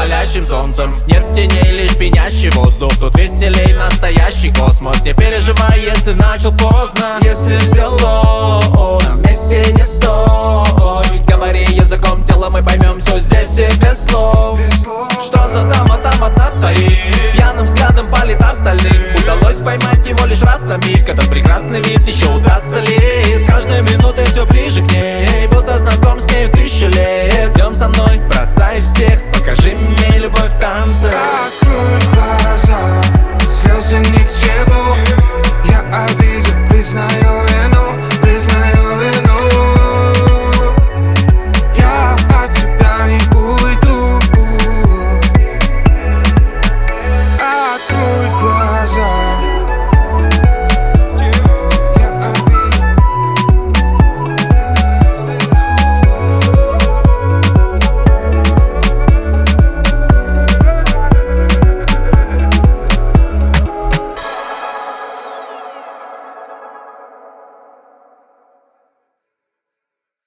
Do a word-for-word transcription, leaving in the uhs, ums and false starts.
палящим солнцем. Нет теней, лишь пенящий воздух. Тут веселей настоящий космос. Не переживай, если начал поздно. Если взяло, на месте не стой. Говори языком тела, мы поймем все здесь и без слов. Что за дама там одна стоит, пьяным взглядом палит остальных. Удалось поймать его лишь раз на миг. Этот прекрасный вид еще удастся ли? С каждой минутой все ближе к ней, будто знаком с нею тысячи лет. Идем со мной, бросай всех